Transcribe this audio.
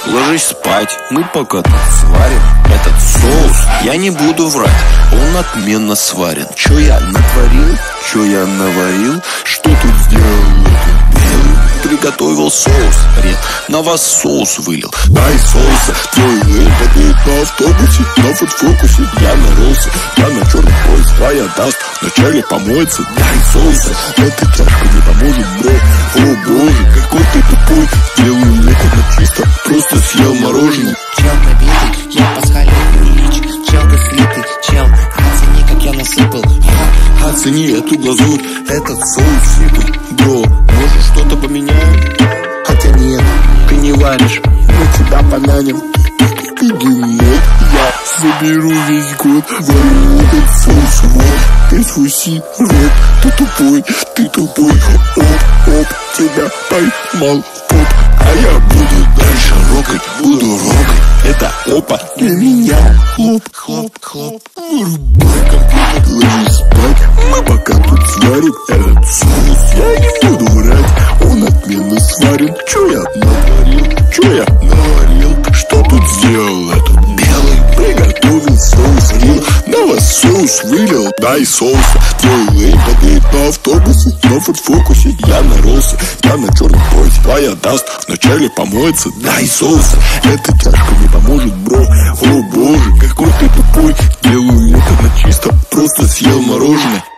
ложись спать, мы пока тут сварим этот соус. Я не буду врать, он отменно сварен. Чё я натворил, чё я наварил, что тут сделал этот белый? Приготовил соус, ред, на вас соус вылил. Дай соуса, твой выпадет на автобусе, на фотфокусе. Я нарылся, я на черный поезд, твоя даст, вначале помоется. Дай соуса, эта чашка не поможет, бро. О боже, какой ты тупой. Делаю это на чисто, просто съел мороженое. Чел набитый, я Пасхаль Ильич. Чел ты слитый, чел, оцени, как я насыпал. Оцени эту глазурь, этот соус сыпай. Бро, может что-то поменяем? Хотя нет, ты не варишь, мы тебя помянем. Иди мой, я заберу весь год. Варю этот соус, вот, ты свой сироп. Ты тупой, оп, тебя поймал поп. А я буду дальше рокать, буду рокать. Это опа для меня. Хлоп. Вырубай компьютер, ложись спать. Мы пока тут сварим этот соус. Я не буду врать, он отменно сварен. Чё я наварил? Что тут сделал этот белый? Приготовил соус, рил, на вас соус вылил. Дай соуса, твой выпадет на автобусе, на фотфокусе. Я нарылся, я на черный поезд, твоя даст, вначале помоется. Дай соуса, эта чашка не поможет, бро. О боже, какой ты тупой. Делаю это на чисто, просто съел мороженое.